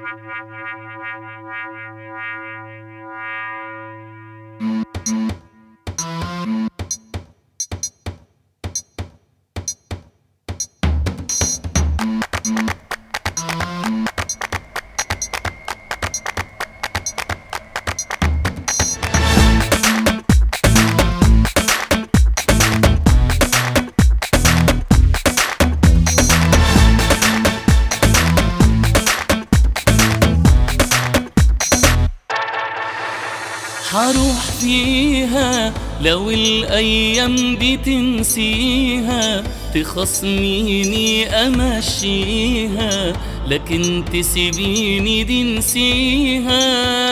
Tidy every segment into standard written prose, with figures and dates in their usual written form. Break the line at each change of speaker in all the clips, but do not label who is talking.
هروح فيها لو الأيام دي تنسيها، تخصميني أمشيها، لكن تسيبيني دي نسيها.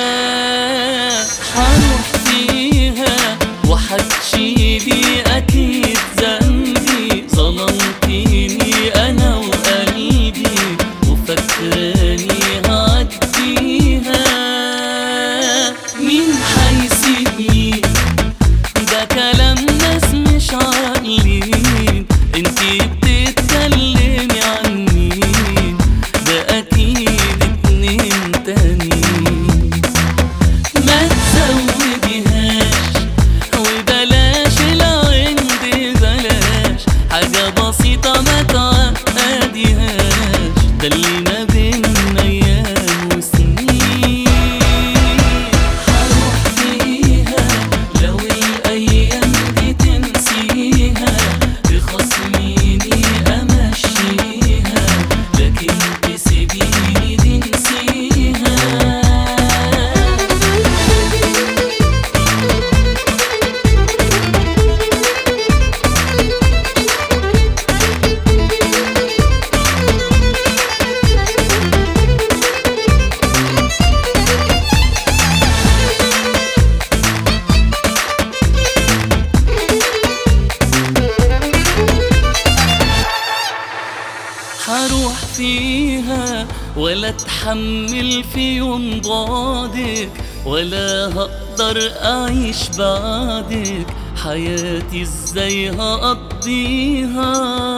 هروح فيها وحتشيلي أكيد ذنبي، ظلمتيني أنا وقلبي وفكراني هعديها. مين حيسيبني؟ ده كلام ناس مش عاقلين. انتي بتتكلمي عن مين؟ ده اكيد اتنين تانيين. ما تزوديهاش وبلاش العند، بلاش حاجة بسيطة ما تعقديهاش، ده اللي ما بينا ايام وسنين. هروح فيها لو الايام دي تنسيها، بخصميني امشيها، لكن تسيبيني دي نسيها. هروح فيها ولا اتحمل في يوم بعدك، ولا هقدر اعيش بعدك، حياتي ازاي هقضيها؟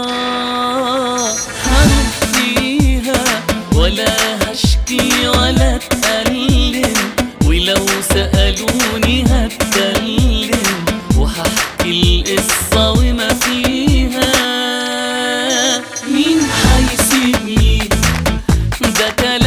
هروح فيها ولا هشكي ولا اتألم، ولو سألوني هتكلم وهحكي القصة وما فيها. مين حيسيبني؟ ده كلام